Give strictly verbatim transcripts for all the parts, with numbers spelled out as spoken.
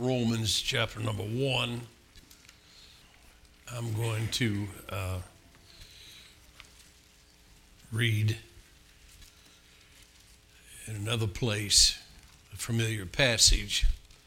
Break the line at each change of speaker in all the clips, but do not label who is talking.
Romans chapter number one. I'm going to uh, read in another place a familiar passage.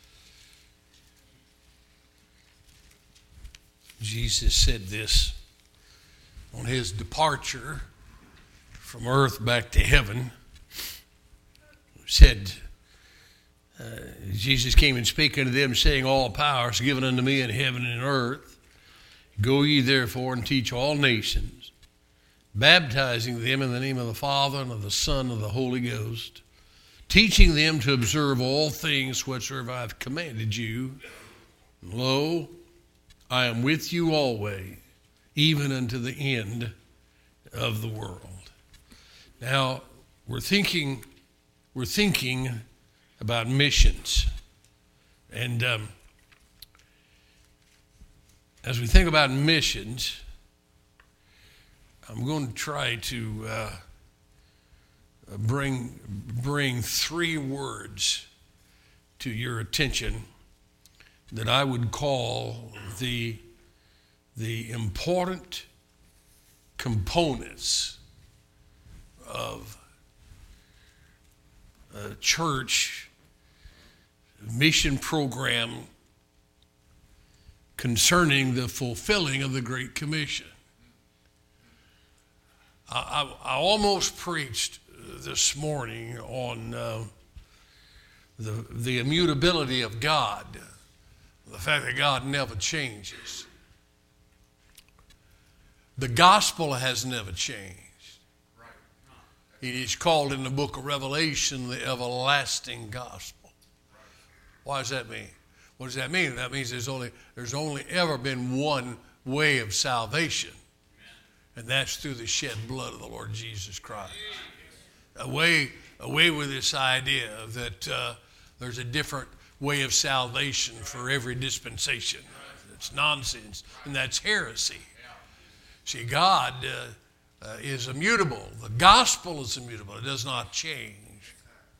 Jesus said this on his departure from earth back to heaven. He said, uh, Jesus came and spake unto them, saying, All power is given unto me in heaven and in earth. Go ye therefore and teach all nations, baptizing them in the name of the Father and of the Son and of the Holy Ghost, teaching them to observe all things whatsoever I have commanded you. And lo, I am with you always, even unto the end of the world. Now, we're thinking, we're thinking about missions. And um, as we think about missions, I'm going to try to uh, bring, bring three words to your attention that I would call the, the important components of a church mission program concerning the fulfilling of the Great Commission. I, I, I almost preached this morning on uh, the, the immutability of God, the fact that God never changes. The gospel has never changed. It is called in the book of Revelation the everlasting gospel. Why does that mean? What does that mean? That means there's only there's only ever been one way of salvation, and that's through the shed blood of the Lord Jesus Christ. Away, away with this idea that uh, there's a different way of salvation for every dispensation. It's nonsense, and that's heresy. See, God uh, uh, is immutable. The gospel is immutable. It does not change.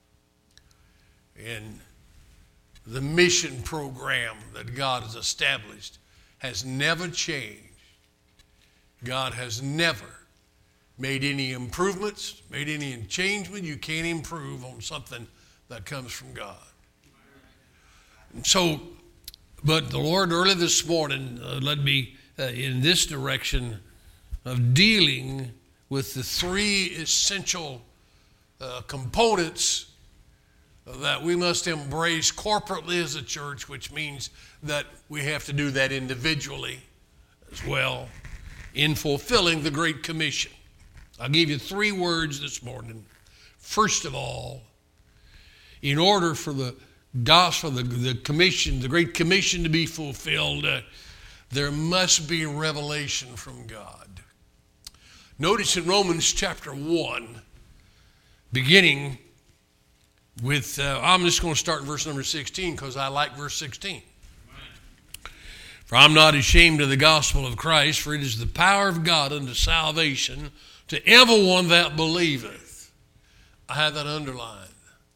And the mission program that God has established has never changed. God has never made any improvements, made any changement. You can't improve on something that comes from God. And so, but the Lord early this morning uh, led me uh, in this direction of dealing with the three essential uh, components that we must embrace corporately as a church, which means that we have to do that individually as well in fulfilling the Great Commission. I'll give you three words this morning. First of all, in order for the gospel, the, the commission, the Great Commission to be fulfilled, uh, there must be revelation from God. Notice in Romans chapter one, beginning with, uh, I'm just going to start in verse number sixteen because I like verse sixteen. For I'm not ashamed of the gospel of Christ, for it is the power of God unto salvation to everyone that believeth. I have that underlined.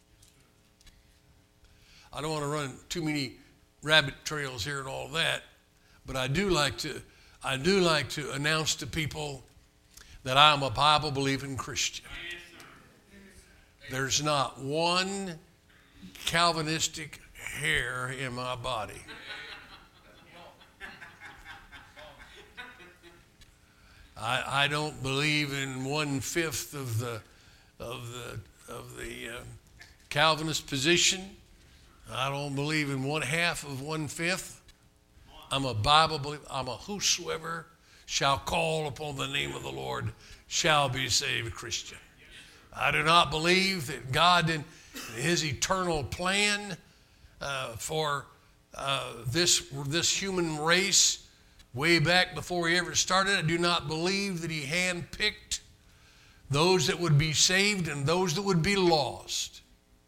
I don't want to run too many rabbit trails here and all that, but I do like to, I do like to announce to people that I am a Bible-believing Christian. There's not one Calvinistic hair in my body. I, I don't believe in one-fifth of the of the of the uh, Calvinist position. I don't believe in one half of one-fifth. I'm a Bible believer. I'm a whosoever shall call upon the name of the Lord shall be saved Christian. I do not believe that God in his eternal plan uh, for uh, this, this human race way back before he ever started, I do not believe that he handpicked those that would be saved and those that would be lost.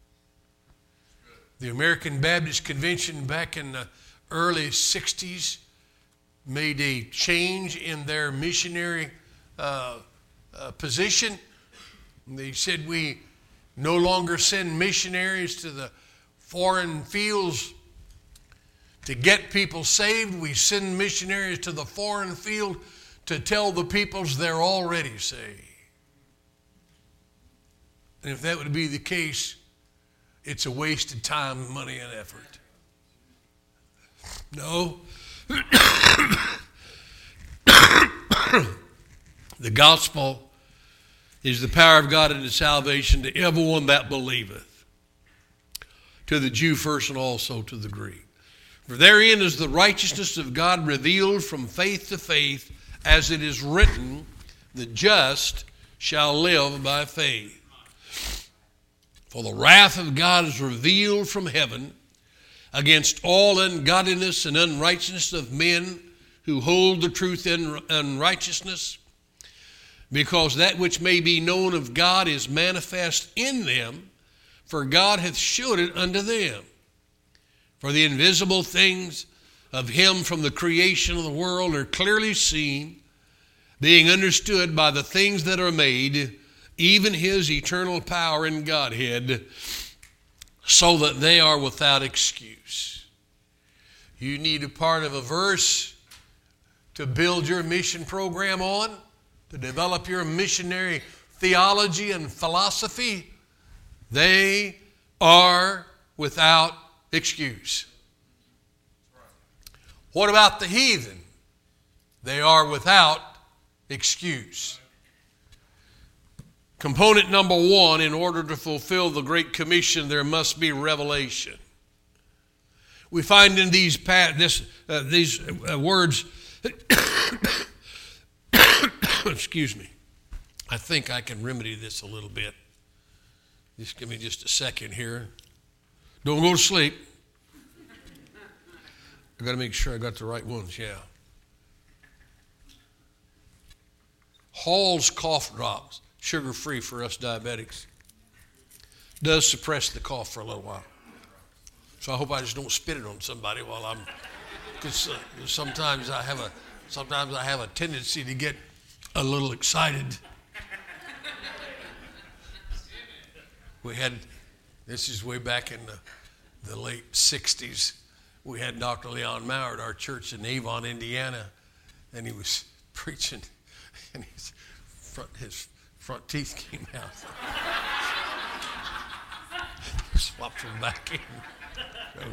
The American Baptist Convention back in the early sixties made a change in their missionary uh, uh, position. They said we no longer send missionaries to the foreign fields to get people saved. We send missionaries to the foreign field to tell the peoples they're already saved. And if that would be the case, it's a waste of time, money, and effort. No. The gospel is the power of God unto salvation to everyone that believeth, to the Jew first and also to the Greek. For therein is the righteousness of God revealed from faith to faith, as it is written, the just shall live by faith. For the wrath of God is revealed from heaven against all ungodliness and unrighteousness of men who hold the truth in unrighteousness, because that which may be known of God is manifest in them, for God hath showed it unto them. For the invisible things of him from the creation of the world are clearly seen, being understood by the things that are made, even his eternal power and Godhead, so that they are without excuse. You need a part of a verse to build your mission program on, to develop your missionary theology and philosophy. They are without excuse. What about the heathen? They are without excuse. Component number one, in order to fulfill the Great Commission, there must be revelation. We find in these this, uh, these uh, words, excuse me, I think I can remedy this a little bit. Just give me just a second here. Don't go to sleep. I've got to make sure I got the right ones, yeah. Hall's cough drops, sugar-free for us diabetics, does suppress the cough for a little while. So I hope I just don't spit it on somebody while I'm, because uh, sometimes I have a, sometimes I have a tendency to get a little excited. We had, this is way back in the, the late sixties, we had Doctor Leon Maurer at our church in Avon, Indiana, and he was preaching, and his front, his front teeth came out. Swapped them back in. So,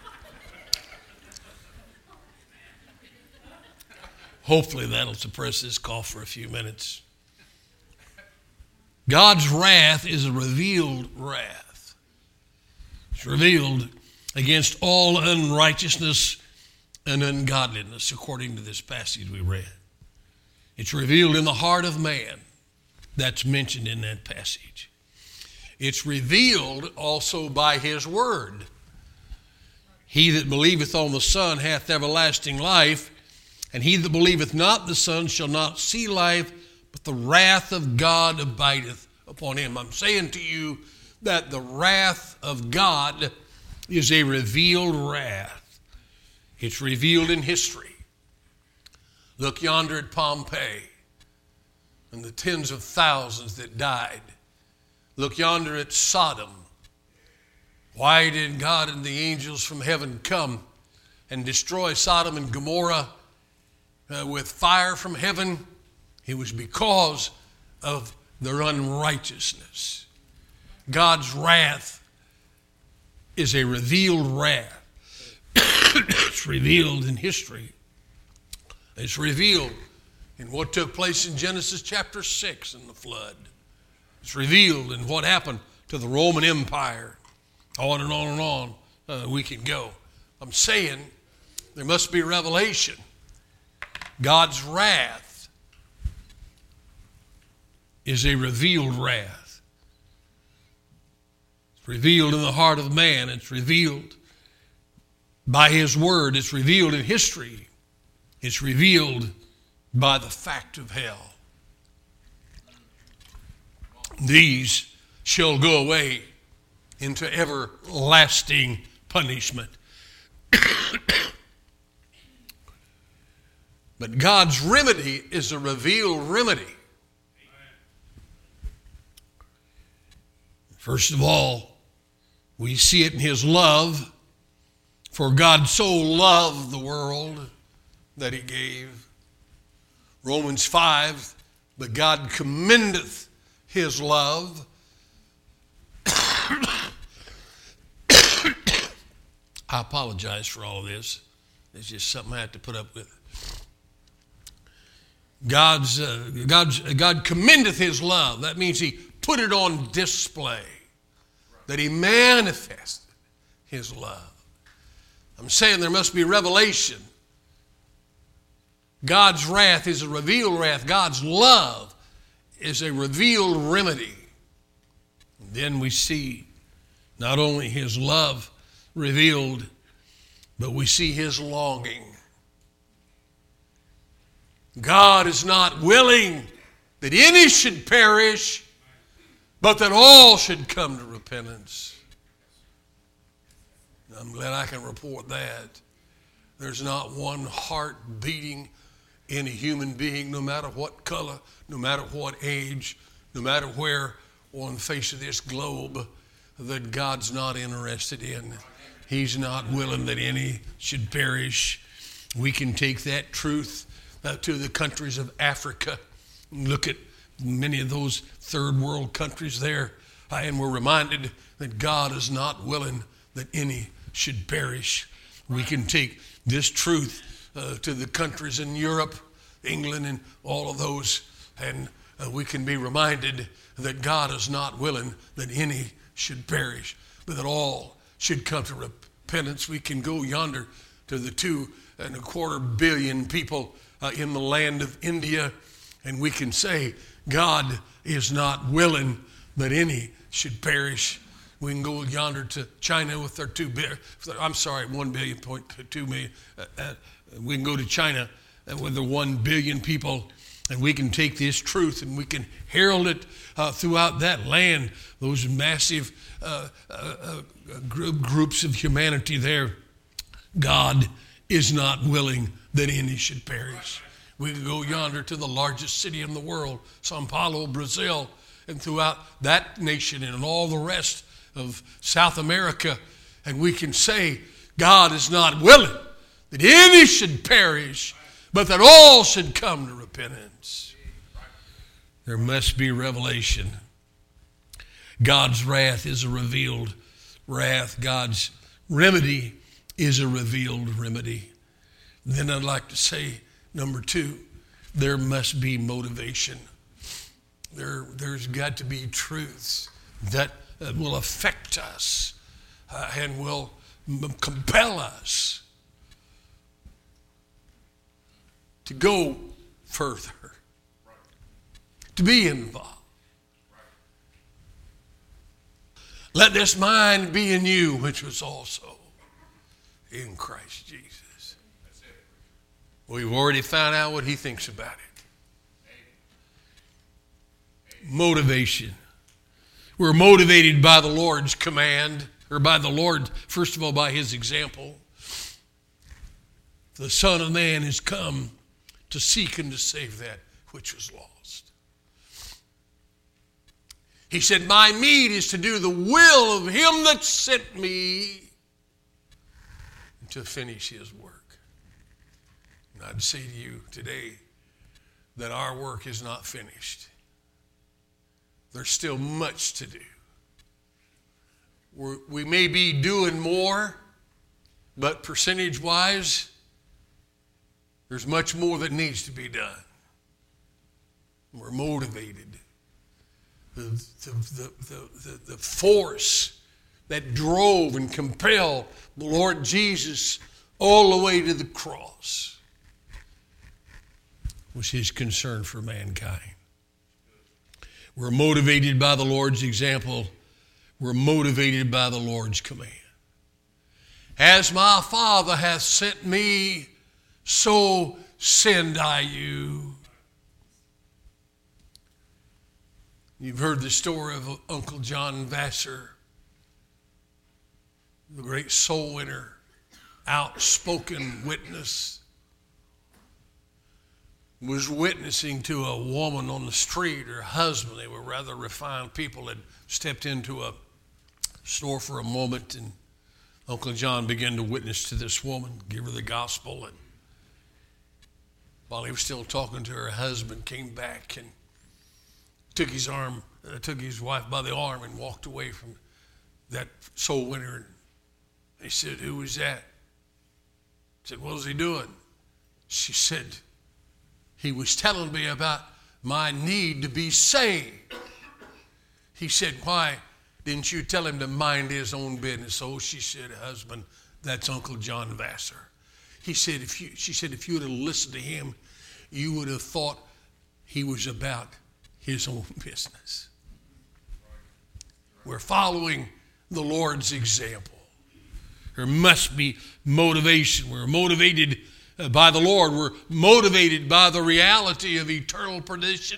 hopefully that'll suppress this cough for a few minutes. God's wrath is a revealed wrath. It's revealed against all unrighteousness and ungodliness, according to this passage we read. It's revealed in the heart of man. That's mentioned in that passage. It's revealed also by his word. He that believeth on the Son hath everlasting life, and he that believeth not the Son shall not see life, but the wrath of God abideth upon him. I'm saying to you that the wrath of God is a revealed wrath. It's revealed in history. Look yonder at Pompeii and the tens of thousands that died. Look yonder at Sodom. Why did God and the angels from heaven come and destroy Sodom and Gomorrah uh, with fire from heaven? It was because of their unrighteousness. God's wrath is a revealed wrath. It's revealed in history. It's revealed in what took place in Genesis chapter six in the flood. It's revealed in what happened to the Roman Empire. On and on and on uh, we can go. I'm saying there must be revelation. God's wrath is a revealed wrath. It's revealed in the heart of man. It's revealed by his word. It's revealed in history. It's revealed by the fact of hell. These shall go away into everlasting punishment. But God's remedy is a revealed remedy. First of all, we see it in his love For God so loved the world that he gave. Romans five, but God commendeth his love. I apologize for all of this. It's just something I have to put up with. God's, uh, God's, God commendeth his love. That means he put it on display. That he manifested his love. I'm saying there must be revelation. God's wrath is a revealed wrath. God's love is a revealed remedy. And then we see not only his love revealed, but we see his longing. God is not willing that any should perish, but that all should come to repentance. I'm glad I can report that. There's not one heart beating in a human being, no matter what color, no matter what age, no matter where on the face of this globe, that God's not interested in. He's not willing that any should perish. We can take that truth uh, to the countries of Africa. Look at many of those third world countries there, uh, and we're reminded that God is not willing that any should perish. We can take this truth uh, to the countries in Europe, England, and all of those, and uh, we can be reminded that God is not willing that any should perish, but that all should come to repentance. We can go yonder to the two and a quarter billion people uh, in the land of India, and we can say God is not willing that any should perish. We can go yonder to China with their two billion, I'm sorry, one billion point two million. Uh, uh, we can go to China with the one billion people, and we can take this truth and we can herald it uh, throughout that land. Those massive uh, uh, uh, group, groups of humanity there. God is not willing that any should perish. We can go yonder to the largest city in the world, Sao Paulo, Brazil, and throughout that nation and all the rest of South America, and we can say God is not willing that any should perish, but that all should come to repentance. There must be revelation. God's wrath is a revealed wrath. God's remedy is a revealed remedy. Then I'd like to say, number two, there must be motivation. There, there's got to be truths that that will affect us uh, and will m- compel us to go further, to be involved. Let this mind be in you, which was also in Christ Jesus. We've already found out what he thinks about it. Motivation. We're motivated by the Lord's command, or by the Lord, first of all, by his example. The Son of Man has come to seek and to save that which was lost. He said, my meat is to do the will of him that sent me, and to finish his work. And I'd say to you today that our work is not finished. There's still much to do. We're, we may be doing more, but percentage-wise, there's much more that needs to be done. We're motivated. The, the, the, the, the force that drove and compelled the Lord Jesus all the way to the cross was his concern for mankind. We're motivated by the Lord's example. We're motivated by the Lord's command. As my Father hath sent me, so send I you. You've heard the story of Uncle John Vassar, the great soul winner, outspoken witness, was witnessing to a woman on the street, her husband. They were rather refined people, had stepped into a store for a moment, and Uncle John began to witness to this woman, give her the gospel, and while he was still talking to her, her husband came back and took his arm, uh, took his wife by the arm and walked away from that soul winner. He said, "Who was that?" He said, "What was he doing?" She said, "He was telling me about my need to be saved." He said, "Why didn't you tell him to mind his own business?" Oh, she said, "Husband, that's Uncle John Vassar." He said, if you, she said, "If you would have listened to him, you would have thought he was about his own business." We're following the Lord's example. There must be motivation. We're motivated by the Lord. We're motivated by the reality of eternal perdition.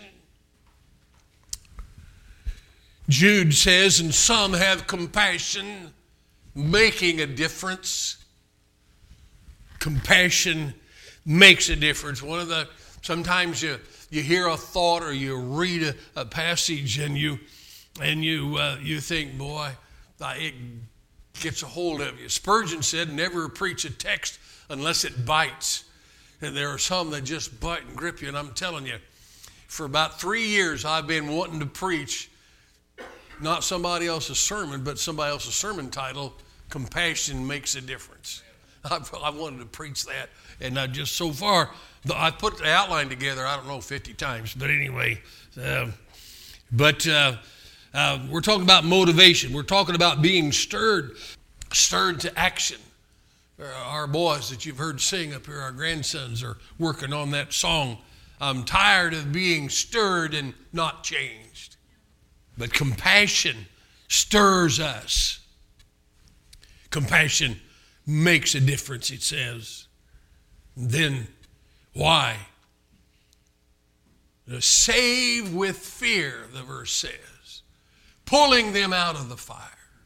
Jude says, "And some have compassion, making a difference." Compassion makes a difference. One of the sometimes you you hear a thought or you read a, a passage and you and you uh, you think, boy, it gets a hold of you. Spurgeon said, "Never preach a text unless it bites." And there are some that just bite and grip you. And I'm telling you, for about three years I've been wanting to preach not somebody else's sermon, but somebody else's sermon title, "Compassion Makes a Difference." I've, I wanted to preach that, and I just so far, I put the outline together, I don't know, fifty times, but anyway. Uh, but uh, uh, we're talking about motivation. We're talking about being stirred, stirred to action. Our boys that you've heard sing up here, our grandsons, are working on that song, "I'm tired of being stirred and not changed." But compassion stirs us. Compassion makes a difference, it says. And then, why? Save with fear, the verse says, pulling them out of the fire.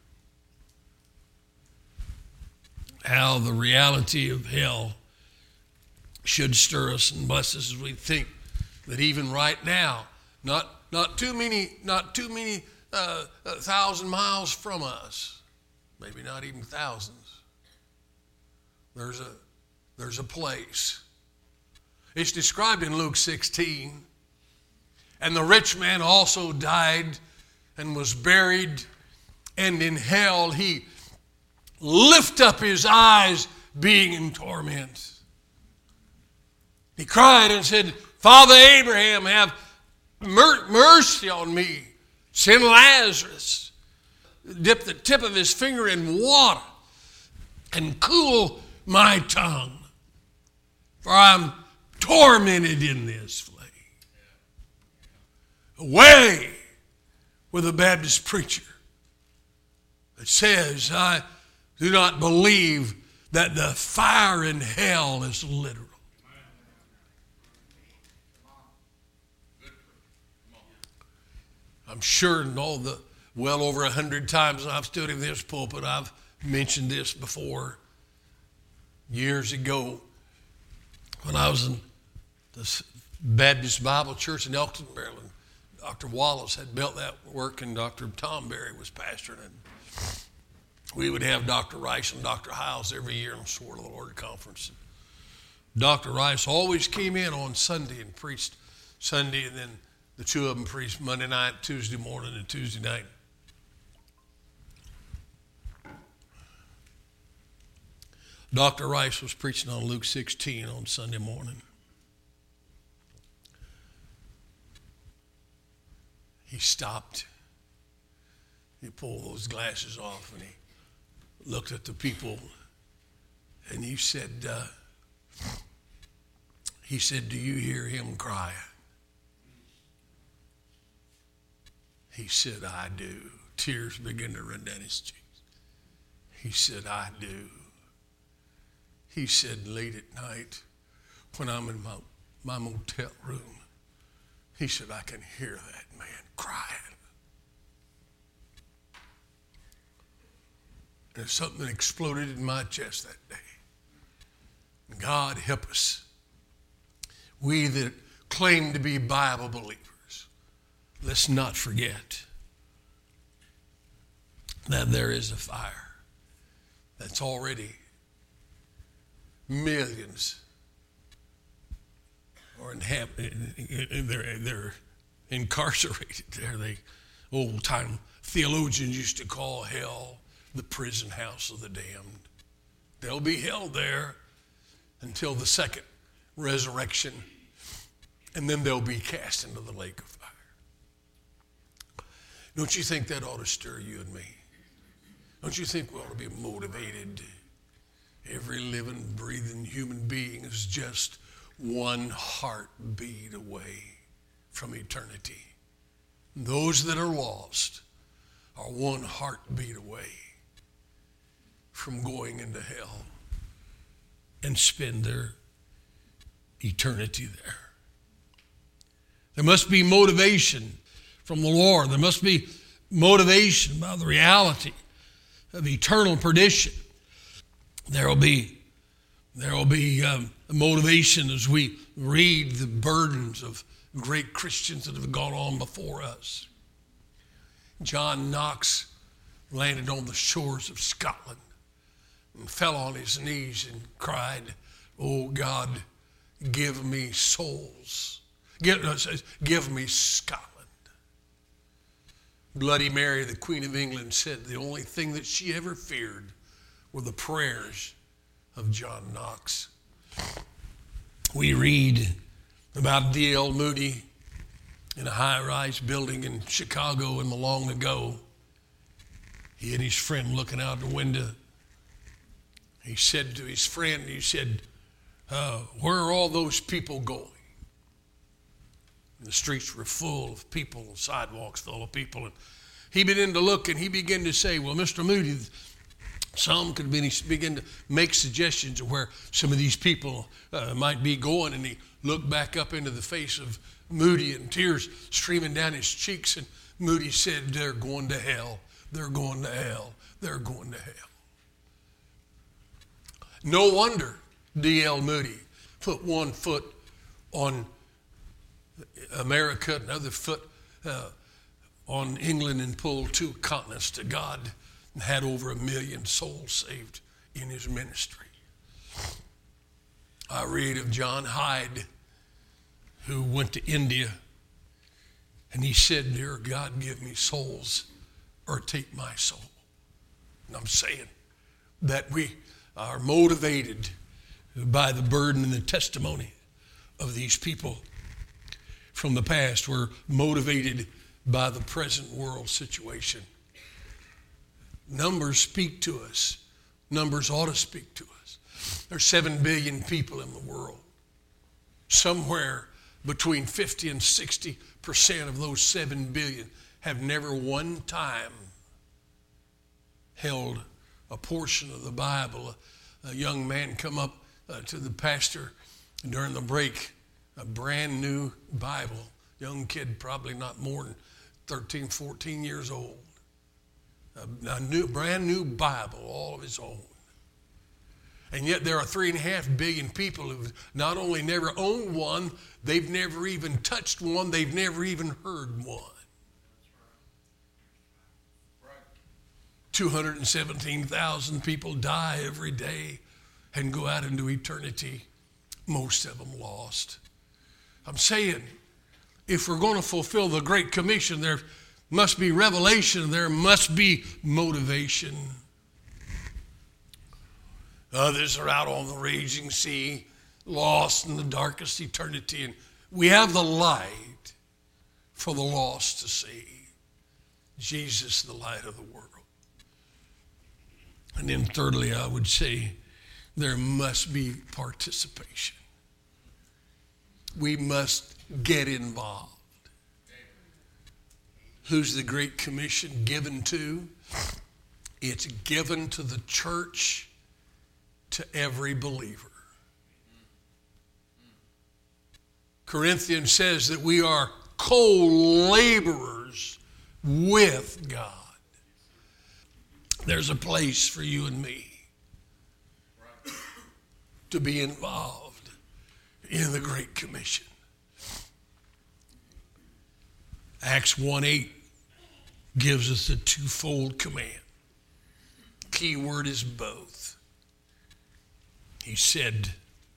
How the reality of hell should stir us and bless us as we think that even right now, not not too many, not too many uh, a thousand miles from us, maybe not even thousands. There's a there's a place. It's described in Luke sixteen. "And the rich man also died and was buried, and in hell he lift up his eyes, being in torment. He cried and said, Father Abraham, have mer- mercy on me. Send Lazarus. Dip the tip of his finger in water and cool my tongue, for I'm tormented in this flame." Away with a Baptist preacher that says, "I do not believe that the fire in hell is literal." I'm sure in all the well over a hundred times I've stood in this pulpit, I've mentioned this before. Years ago, when I was in the Baptist Bible Church in Elkton, Maryland, Doctor Wallace had built that work, and Doctor Tom Berry was pastoring it. We would have Doctor Rice and Doctor Hiles every year on Sword of the Lord conference. Doctor Rice always came in on Sunday and preached Sunday, and then the two of them preached Monday night, Tuesday morning, and Tuesday night. Doctor Rice was preaching on Luke sixteen on Sunday morning. He stopped. He pulled those glasses off and he looked at the people and he said, uh, he said, "Do you hear him crying?" He said, "I do." Tears began to run down his cheeks. He said, "I do." He said, late at night, when I'm in my, my motel room, he said, I can hear that man crying. And something exploded in my chest that day. God help us. We that claim to be Bible believers, let's not forget that there is a fire. that's already millions are in, they're, they're incarcerated there. They old time theologians used to call hell the prison house of the damned. They'll be held there until the second resurrection, and then they'll be cast into the lake of fire. Don't you think that ought to stir you and me? Don't you think we ought to be motivated? Every living, breathing human being is just one heartbeat away from eternity. Those that are lost are one heartbeat away from going into hell and spend their eternity there. There must be motivation from the Lord. There must be motivation by the reality of eternal perdition. There will be, there will be um, motivation as we read the burdens of great Christians that have gone on before us. John Knox landed on the shores of Scotland and fell on his knees and cried, "Oh God, give me souls. Give, no, it says, give me Scotland." Bloody Mary, the Queen of England, said the only thing that she ever feared were the prayers of John Knox. We read about D L Moody in a high-rise building in Chicago in the long ago. He and his friend looking out the window. He said to his friend, he said, uh, where are all those people going? And the streets were full of people, sidewalks full of people. And he began to look and he began to say, well, Mister Moody, some could be, begin to make suggestions of where some of these people uh, might be going. And he looked back up into the face of Moody and tears streaming down his cheeks. And Moody said, they're going to hell. They're going to hell. They're going to hell. No wonder D L Moody put one foot on America, another foot uh, on England, and pulled two continents to God and had over a million souls saved in his ministry. I read of John Hyde, who went to India, and he said, dear God, give me souls or take my soul. And I'm saying that we are motivated by the burden and the testimony of these people from the past. We're motivated by the present world situation. Numbers speak to us. Numbers ought to speak to us. There's seven billion people in the world. Somewhere between fifty and sixty percent of those seven billion have never one time held a portion of the Bible. A, a young man come up uh, to the pastor during the break, a brand new Bible. Young kid, probably not more than thirteen, fourteen years old. A, a new, brand new Bible, all of his own. And yet there are three and a half billion people who've not only never owned one, they've never even touched one, they've never even heard one. two hundred seventeen thousand people die every day and go out into eternity, most of them lost. I'm saying, if we're going to fulfill the Great Commission, there must be revelation, there must be motivation. Others are out on the raging sea, lost in the darkest eternity, and we have the light for the lost to see. Jesus, the light of the world. And then thirdly, I would say there must be participation. We must get involved. Who's the Great Commission given to? It's given to the church, to every believer. Corinthians says that we are co-laborers with God. There's a place for you and me to be involved in the Great Commission. Acts one eight gives us a twofold command. key word is both. He said,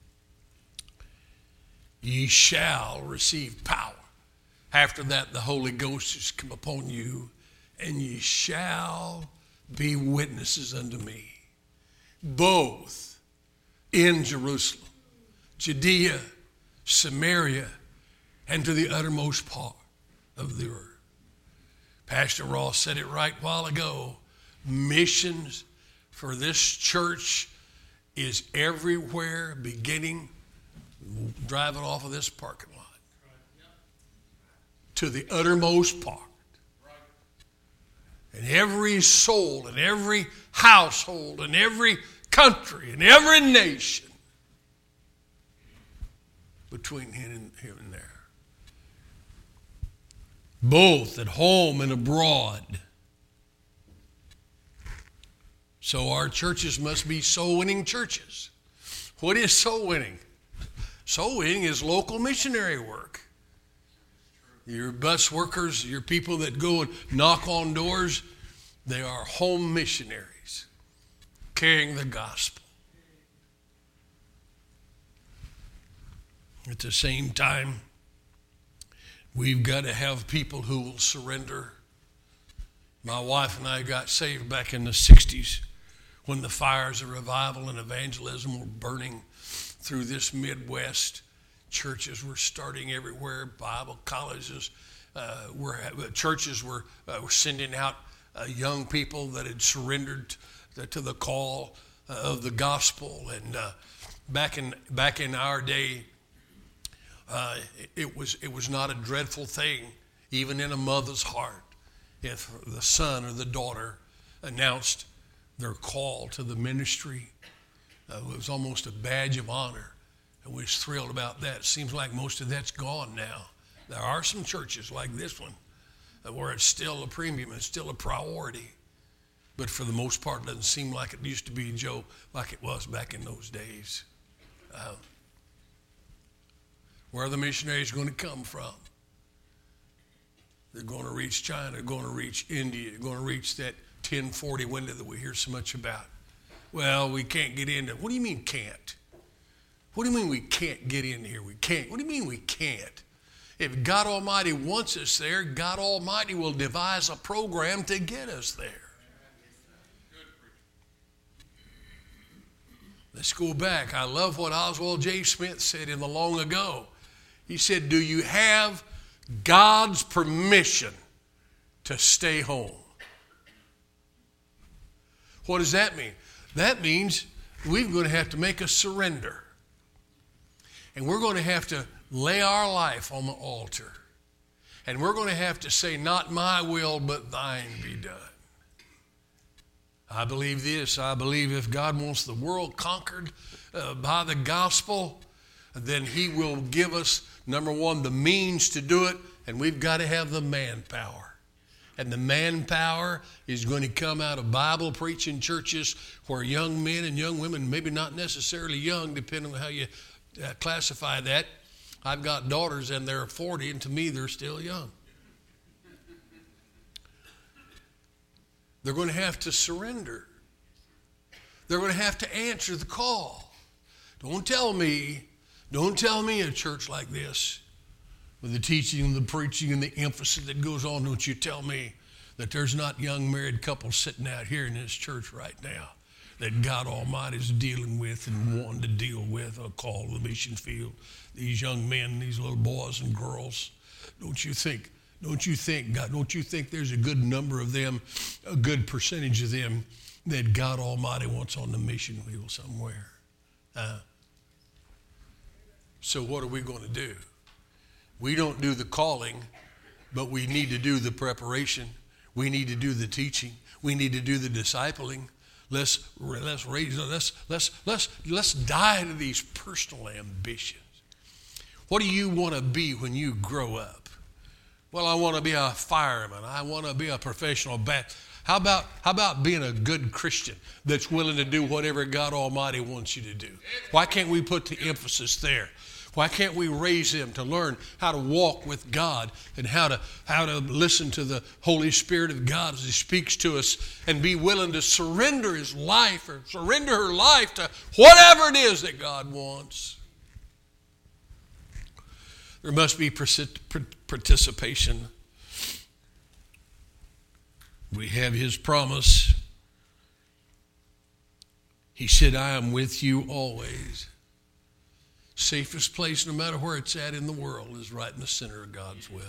ye shall receive power. After that, the Holy Ghost is come upon you, and ye shall be witnesses unto me, both in Jerusalem, Judea, Samaria, and to the uttermost part of the earth. Pastor Ross said it right a while ago. Missions for this church is everywhere, beginning, driving off of this parking lot to the uttermost part. And every soul and every household and every country and every nation between here and, here and there. Both at home and abroad. So our churches must be soul-winning churches. What is soul-winning? Soul-winning is local missionary work. Your bus workers, your people that go and knock on doors, they are home missionaries carrying the gospel. At the same time, we've got to have people who will surrender. My wife and I got saved back in the sixties when the fires of revival and evangelism were burning through this Midwest. Churches were starting everywhere. Bible colleges uh, were, churches were, uh, were sending out uh, young people that had surrendered to, to the call uh, of the gospel. And uh, back in back in our day, uh, it, it was it was not a dreadful thing, even in a mother's heart, if the son or the daughter announced their call to the ministry. Uh, it was almost a badge of honor. And we was thrilled about that. It seems like most of that's gone now. There are some churches like this one uh, where it's still a premium, it's still a priority. But for the most part, it doesn't seem like it used to be, Joe, like it was back in those days. Uh, where are the missionaries going to come from? They're going to reach China, they're going to reach India, they're going to reach that ten forty window that we hear so much about. Well, we can't get into. What do you mean can't? What do you mean we can't get in here? We can't. What do you mean we can't? If God Almighty wants us there, God Almighty will devise a program to get us there. Let's go back. I love what Oswald J. Smith said in the long ago. He said, do you have God's permission to stay home? What does that mean? That means we're going to have to make a surrender. And we're going to have to lay our life on the altar. And we're going to have to say, not my will, but thine be done. I believe this. I believe if God wants the world conquered uh, by the gospel, then he will give us, number one, the means to do it, and we've got to have the manpower. And the manpower is going to come out of Bible preaching churches where young men and young women, maybe not necessarily young, depending on how you uh, classify that. I've got daughters and they're forty, and to me they're still young. They're going to have to surrender. They're going to have to answer the call. Don't tell me, don't tell me a church like this, with the teaching and the preaching and the emphasis that goes on, don't you tell me that there's not young married couples sitting out here in this church right now that God Almighty is dealing with and wanting to deal with a call to the mission field. These young men, these little boys and girls, don't you think, don't you think, God, don't you think there's a good number of them, a good percentage of them that God Almighty wants on the mission field somewhere? Uh, so what are we going to do? We don't do the calling, but we need to do the preparation. We need to do the teaching. We need to do the discipling. Let's let's raise let's let's let's let's die to these personal ambitions. What do you want to be when you grow up? Well, I want to be a fireman. I want to be a professional bat. How about how about being a good Christian that's willing to do whatever God Almighty wants you to do? Why can't we put the emphasis there? Why can't we raise them to learn how to walk with God and how to, how to listen to the Holy Spirit of God as He speaks to us and be willing to surrender his life or surrender her life to whatever it is that God wants? There must be participation. We have His promise. He said, I am with you always. Safest place, no matter where it's at in the world, is right in the center of God's will.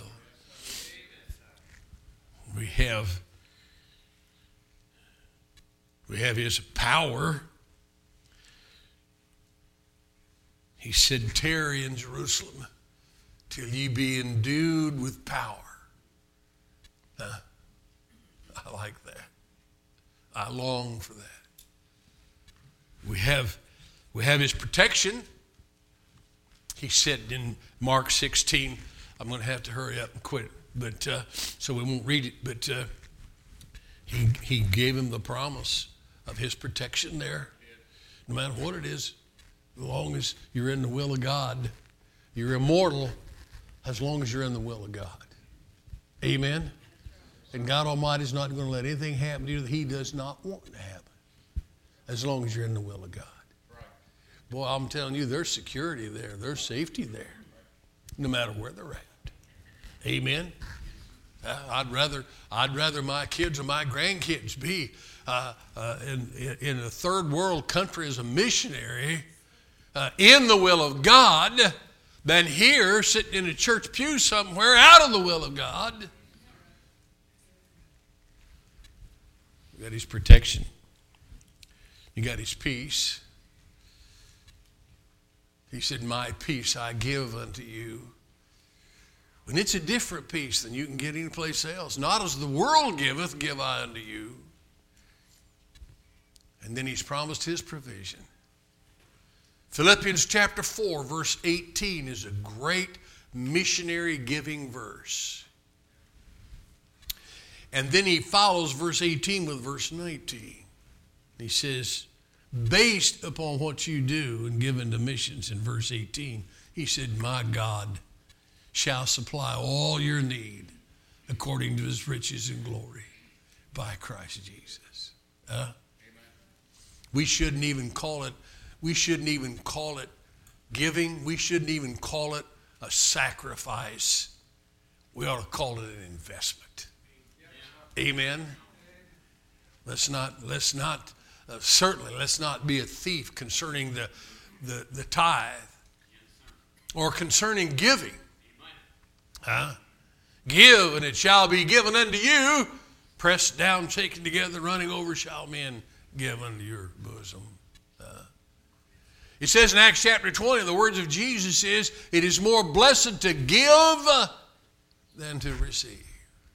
We have, we have His power. He said, tarry in Jerusalem till ye be endued with power. Huh? I like that. I long for that. We have, we have His protection. He said in Mark sixteen, I'm going to have to hurry up and quit, but uh, so we won't read it, but uh, he, he gave him the promise of His protection there. No matter what it is, as long as you're in the will of God, you're immortal as long as you're in the will of God. Amen? And God Almighty is not going to let anything happen to you that He does not want to happen, as long as you're in the will of God. Boy, I'm telling you, there's security there. There's safety there, no matter where they're at. Amen? Uh, I'd rather I'd rather my kids or my grandkids be uh, uh, in, in a third world country as a missionary uh, in the will of God than here sitting in a church pew somewhere out of the will of God. You got His protection. You got His peace. He said, my peace I give unto you. And it's a different peace than you can get anyplace else. Not as the world giveth, give I unto you. And then He's promised His provision. Philippians chapter four, verse eighteen is a great missionary giving verse. And then he follows verse eighteen with verse nineteen. He says, based upon what you do and given to missions in verse eighteen, He said, my God shall supply all your need according to His riches and glory by Christ Jesus. Uh, we shouldn't even call it, we shouldn't even call it giving. We shouldn't even call it a sacrifice. We ought to call it an investment. Amen. Let's not, let's not, Uh, certainly, let's not be a thief concerning the, the, the tithe or concerning giving. Huh? Give, and it shall be given unto you. Pressed down, shaken together, running over, shall men give unto your bosom. Uh, it says in Acts chapter twenty, the words of Jesus is, it is more blessed to give than to receive.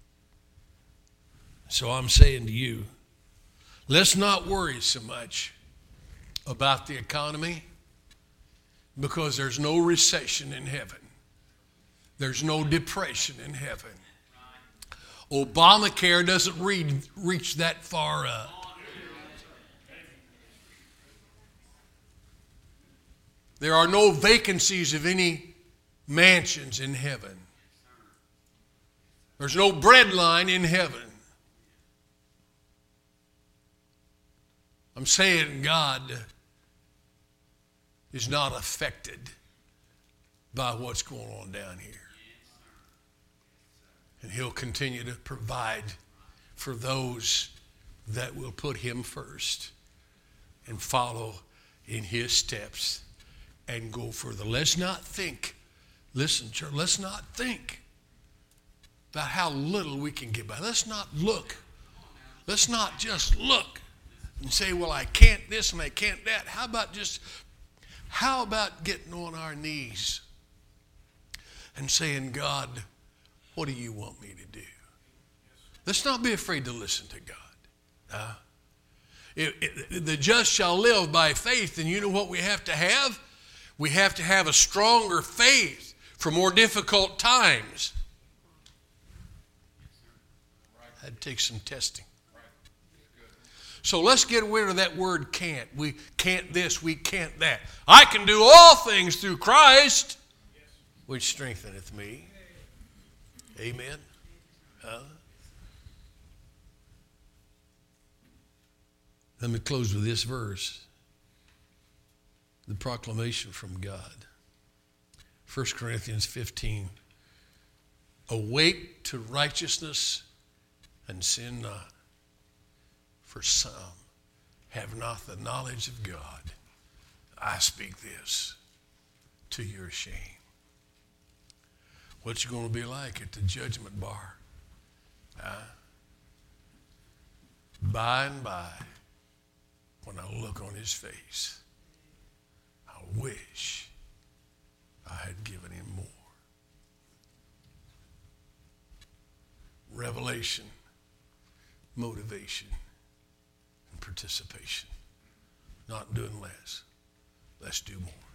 So I'm saying to you, let's not worry so much about the economy, because there's no recession in heaven. There's no depression in heaven. Obamacare doesn't read, reach that far up. There are no vacancies of any mansions in heaven. There's no bread line in heaven. I'm saying God is not affected by what's going on down here. And He'll continue to provide for those that will put Him first and follow in His steps and go further. Let's not think, listen, church, let's not think about how little we can get by. Let's not look. Let's not just look and say, well, I can't this and I can't that. How about just, how about getting on our knees and saying, God, what do you want me to do? Let's not be afraid to listen to God. Uh, it, it, the just shall live by faith. And you know what we have to have? We have to have a stronger faith for more difficult times. That takes some testing. So let's get rid of that word can't. We can't this, we can't that. I can do all things through Christ. which strengtheneth me. Amen. Huh? Let me close with this verse. The proclamation from God. First Corinthians fifteen. Awake to righteousness and sin not. For some have not the knowledge of God. I speak this to your shame. What's it going to be like at the judgment bar? Huh? By and by, when I look on his face, I wish I had given him more. Revelation, motivation, and participation. Not doing less. Let's do more.